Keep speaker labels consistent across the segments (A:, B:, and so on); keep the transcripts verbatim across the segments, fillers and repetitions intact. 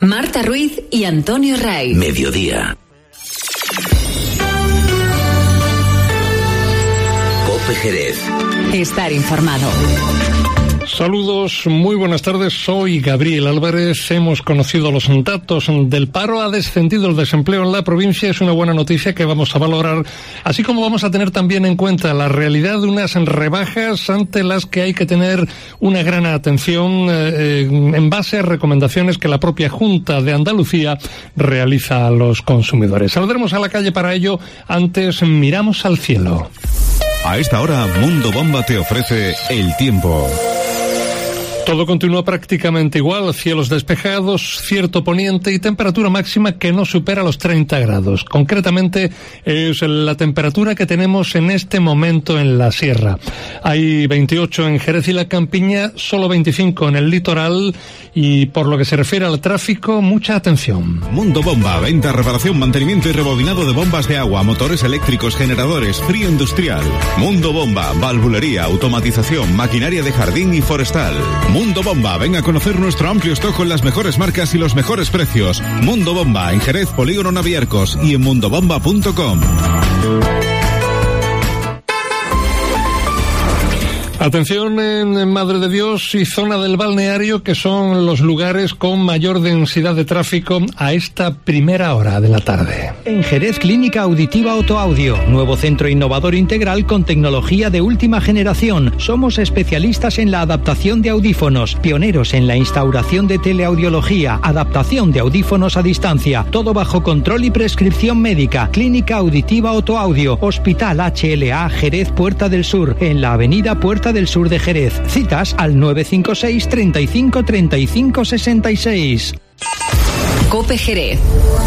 A: Marta Ruiz y Antonio Ray.
B: Mediodía. COPE Jerez.
A: Estar informado.
C: Saludos, muy buenas tardes, soy Gabriel Álvarez. Hemos conocido los datos del paro, ha descendido el desempleo en la provincia, es una buena noticia que vamos a valorar, así como vamos a tener también en cuenta la realidad de unas rebajas ante las que hay que tener una gran atención eh, en base a recomendaciones que la propia Junta de Andalucía realiza a los consumidores. Saldremos a la calle para ello, antes miramos al cielo.
D: A esta hora, Mundo Bomba te ofrece el tiempo.
C: Todo continúa prácticamente igual, cielos despejados, cierto poniente y temperatura máxima que no supera los treinta grados. Concretamente es la temperatura que tenemos en este momento en la sierra. Hay veintiocho en Jerez y la Campiña, solo veinticinco en el litoral y por lo que se refiere al tráfico, mucha atención.
D: Mundo Bomba, venta, reparación, mantenimiento y rebobinado de bombas de agua, motores eléctricos, generadores, frío industrial. Mundo Bomba, valvulería, automatización, maquinaria de jardín y forestal. Mundo Bomba, ven a conocer nuestro amplio stock con las mejores marcas y los mejores precios. Mundo Bomba, en Jerez, Polígono Naviercos y en mundobomba punto com.
C: Atención en Madre de Dios y zona del balneario, que son los lugares con mayor densidad de tráfico a esta primera hora de la tarde.
E: En Jerez, Clínica Auditiva Autoaudio, nuevo centro innovador integral con tecnología de última generación. Somos especialistas en la adaptación de audífonos, pioneros en la instauración de teleaudiología, adaptación de audífonos a distancia, todo bajo control y prescripción médica. Clínica Auditiva Autoaudio, Hospital H L A Jerez Puerta del Sur, en la avenida Puerta del Sur de Jerez. Citas al nueve cinco seis, treinta y cinco, treinta y cinco, sesenta y seis.
A: COPE Jerez.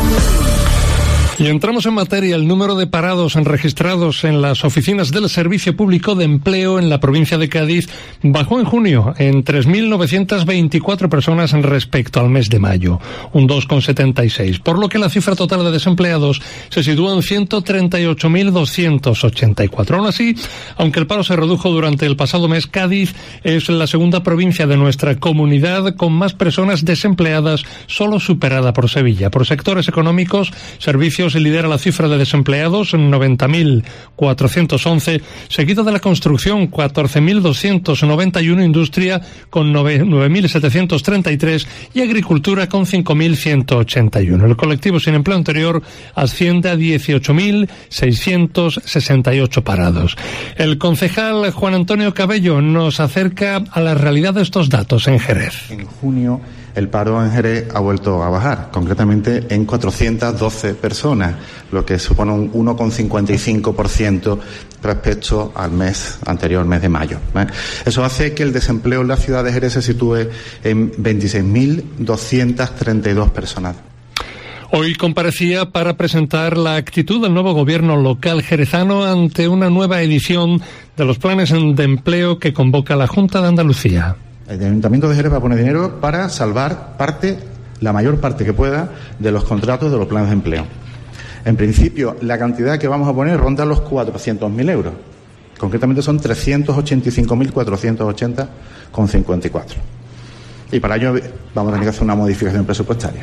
C: Y entramos en materia. El número de parados registrados en las oficinas del Servicio Público de Empleo en la provincia de Cádiz bajó en junio en tres mil novecientas veinticuatro personas respecto al mes de mayo, un dos coma setenta y seis, por lo que la cifra total de desempleados se sitúa en ciento treinta y ocho mil doscientos ochenta y cuatro. Aún así, aunque el paro se redujo durante el pasado mes, Cádiz es la segunda provincia de nuestra comunidad con más personas desempleadas, solo superada por Sevilla. Por sectores económicos, servicios se lidera la cifra de desempleados en noventa mil cuatrocientos once, seguido de la construcción catorce mil doscientos noventa y uno, industria con nueve mil setecientos treinta y tres y agricultura con cinco mil ciento ochenta y uno. El colectivo sin empleo anterior asciende a dieciocho mil seiscientos sesenta y ocho parados. El concejal Juan Antonio Cabello nos acerca a la realidad de estos datos en Jerez.
F: En junio el paro en Jerez ha vuelto a bajar, concretamente en cuatrocientas doce personas, lo que supone un uno coma cincuenta y cinco por ciento respecto al mes anterior, mes de mayo. ¿eh? Eso hace que el desempleo en la ciudad de Jerez se sitúe en veintiséis mil doscientas treinta y dos personas.
C: Hoy comparecía para presentar la actitud del nuevo gobierno local jerezano ante una nueva edición de los planes de empleo que convoca la Junta de Andalucía.
F: El Ayuntamiento de Jerez va a poner dinero para salvar parte, la mayor parte que pueda, de los contratos de los planes de empleo. En principio, la cantidad que vamos a poner ronda los cuatrocientos mil euros. Concretamente son trescientos ochenta y cinco mil cuatrocientos ochenta coma cincuenta y cuatro. Y para ello vamos a tener que hacer una modificación presupuestaria.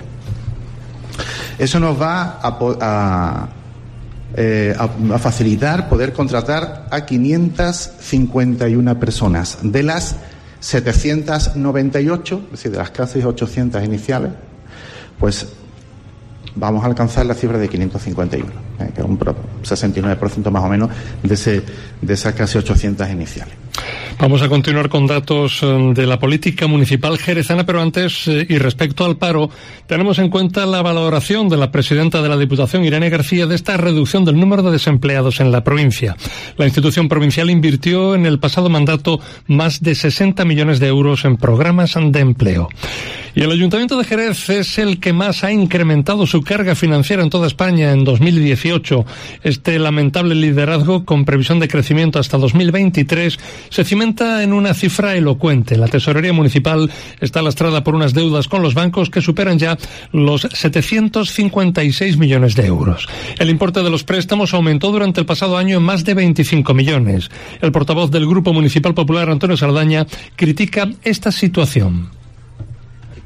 F: Eso nos va a, a, eh, a, a facilitar poder contratar a quinientas cincuenta y una personas de las setecientas noventa y ocho, es decir, de las casi ochocientas iniciales, pues vamos a alcanzar la cifra de quinientos cincuenta y uno, eh, que es un sesenta y nueve por ciento más o menos de, ese, de esas casi ochocientas iniciales.
C: Vamos a continuar con datos de la política municipal jerezana, pero antes, eh, y respecto al paro, tenemos en cuenta la valoración de la presidenta de la Diputación, Irene García, de esta reducción del número de desempleados en la provincia. La institución provincial invirtió en el pasado mandato más de sesenta millones de euros en programas de empleo. Y el Ayuntamiento de Jerez es el que más ha incrementado su carga financiera en toda España en dos mil dieciocho. Este lamentable liderazgo, con previsión de crecimiento hasta dos mil veintitrés, se cimenta en una cifra elocuente. La tesorería municipal está lastrada por unas deudas con los bancos que superan ya los setecientos cincuenta y seis millones de euros. El importe de los préstamos aumentó durante el pasado año en más de veinticinco millones. El portavoz del Grupo Municipal Popular, Antonio Saldaña, critica esta situación.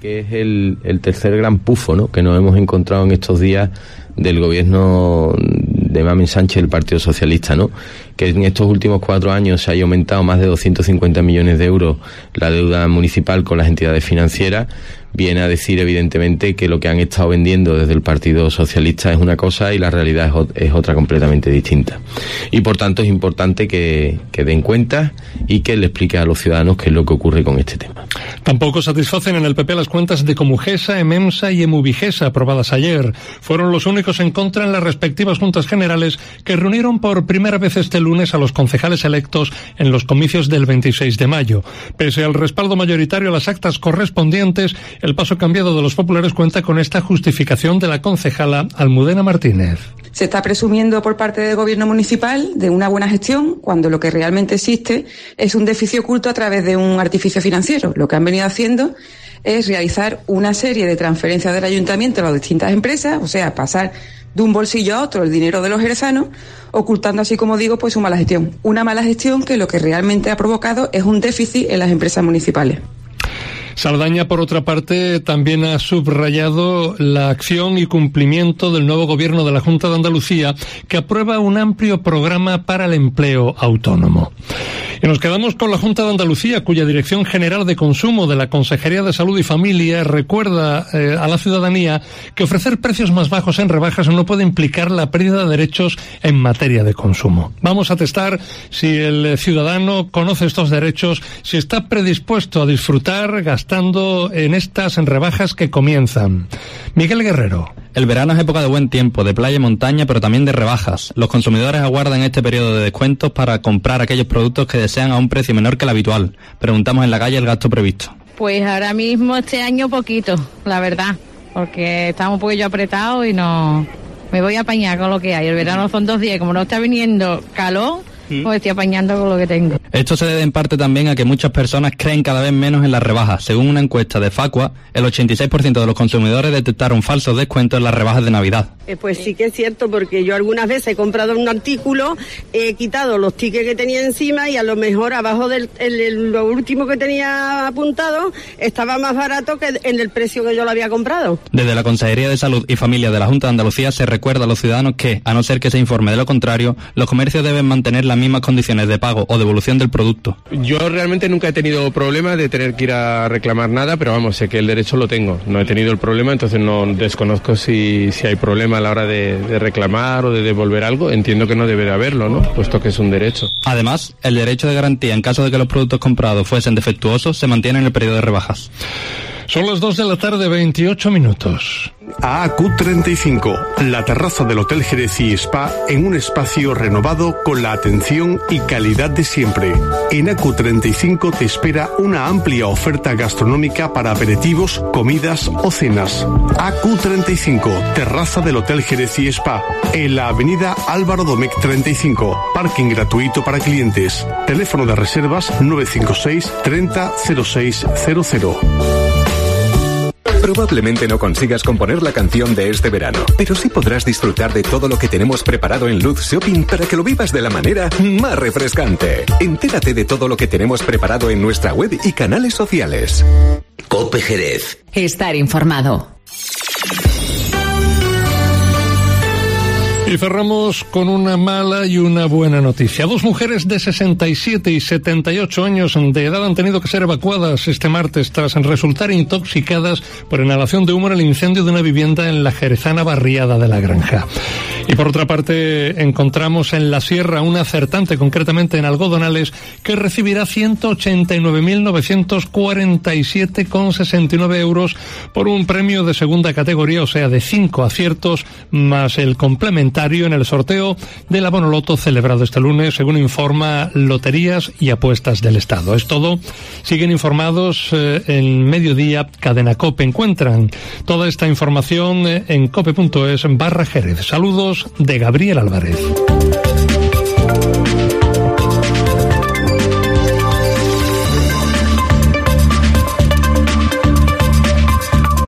G: que es el, el tercer gran pufo, ¿no?, que nos hemos encontrado en estos días del gobierno de Mamen Sánchez, el Partido Socialista, ¿no?, que en estos últimos cuatro años se haya aumentado más de doscientos cincuenta millones de euros la deuda municipal con las entidades financieras. Viene a decir evidentemente que lo que han estado vendiendo desde el Partido Socialista es una cosa y la realidad es, o- es otra completamente distinta. Y por tanto es importante que, que den cuenta y que le explique a los ciudadanos qué es lo que ocurre con este tema.
C: Tampoco satisfacen en el P P las cuentas de Comugesa, Ememsa y Emubigesa aprobadas ayer. Fueron los únicos en contra en las respectivas juntas generales que reunieron por primera vez este lunes a los concejales electos en los comicios del veintiséis de mayo. Pese al respaldo mayoritario a las actas correspondientes, el paso cambiado de los populares cuenta con esta justificación de la concejala Almudena Martínez.
H: Se está presumiendo por parte del gobierno municipal de una buena gestión cuando lo que realmente existe es un déficit oculto a través de un artificio financiero. Lo que han venido haciendo es realizar una serie de transferencias del ayuntamiento a las distintas empresas, o sea, pasar de un bolsillo a otro el dinero de los jerezanos, ocultando así, como digo, pues su mala gestión. Una mala gestión que lo que realmente ha provocado es un déficit en las empresas municipales.
C: Saldaña, por otra parte, también ha subrayado la acción y cumplimiento del nuevo gobierno de la Junta de Andalucía, que aprueba un amplio programa para el empleo autónomo. Y nos quedamos con la Junta de Andalucía, cuya Dirección General de Consumo de la Consejería de Salud y Familia recuerda eh, a la ciudadanía que ofrecer precios más bajos en rebajas no puede implicar la pérdida de derechos en materia de consumo. Vamos a testar si el ciudadano conoce estos derechos, si está predispuesto a disfrutar gastando en estas rebajas que comienzan. Miguel Guerrero.
I: El verano es época de buen tiempo, de playa y montaña, pero también de rebajas. Los consumidores aguardan este periodo de descuentos para comprar aquellos productos que desean a un precio menor que el habitual. Preguntamos en la calle el gasto previsto.
J: Pues ahora mismo este año poquito, la verdad, porque estamos un poquillo apretados y no me voy a apañar con lo que hay. El verano son dos días, como no está viniendo calor, pues estoy apañando con lo que tengo.
I: Esto se debe en parte también a que muchas personas creen cada vez menos en las rebajas. Según una encuesta de Facua, el ochenta y seis por ciento de los consumidores detectaron falsos descuentos en las rebajas de Navidad.
K: Eh, pues sí que es cierto, porque yo algunas veces he comprado un artículo, he quitado los tickets que tenía encima y a lo mejor abajo del el, el, lo último que tenía apuntado estaba más barato que en el precio que yo lo había comprado.
I: Desde la Consejería de Salud y Familia de la Junta de Andalucía se recuerda a los ciudadanos que, a no ser que se informe de lo contrario, los comercios deben mantener las mismas condiciones de pago o devolución del producto.
L: Yo realmente nunca he tenido problema de tener que ir a reclamar nada, pero vamos, sé que el derecho lo tengo. No he tenido el problema, entonces no desconozco si, si hay problema a la hora de, de reclamar o de devolver algo. Entiendo que no debe de haberlo, ¿no? Puesto que es un derecho.
I: Además, el derecho de garantía en caso de que los productos comprados fuesen defectuosos se mantiene en el periodo de rebajas.
C: Son las dos de la tarde, veintiocho minutos.
M: A Q treinta y cinco, la terraza del Hotel Jerez y Spa en un espacio renovado con la atención y calidad de siempre. En A Q treinta y cinco te espera una amplia oferta gastronómica para aperitivos, comidas o cenas. A Q treinta y cinco, terraza del Hotel Jerez y Spa, en la avenida Álvaro Domecq treinta y cinco, parking gratuito para clientes. Teléfono de reservas nueve cinco seis, treinta, cero seis cero cero.
N: Probablemente no consigas componer la canción de este verano, pero sí podrás disfrutar de todo lo que tenemos preparado en Luz Shopping para que lo vivas de la manera más refrescante. Entérate de todo lo que tenemos preparado en nuestra web y canales sociales.
B: COPE Jerez.
A: Estar informado.
C: Y cerramos con una mala y una buena noticia. Dos mujeres de sesenta y siete y setenta y ocho años de edad han tenido que ser evacuadas este martes tras resultar intoxicadas por inhalación de humo en el incendio de una vivienda en la jerezana barriada de La Granja. Y por otra parte, encontramos en la sierra un acertante, concretamente en Algodonales, que recibirá ciento ochenta y nueve mil novecientos cuarenta y siete con sesenta y nueve euros por un premio de segunda categoría, o sea, de cinco aciertos, más el complementario en el sorteo del abono loto celebrado este lunes, según informa Loterías y Apuestas del Estado. Es todo. Siguen informados eh, en Mediodía Cadena COPE. Encuentran toda esta información en cope punto es barra Jerez. Saludos de Gabriel Álvarez.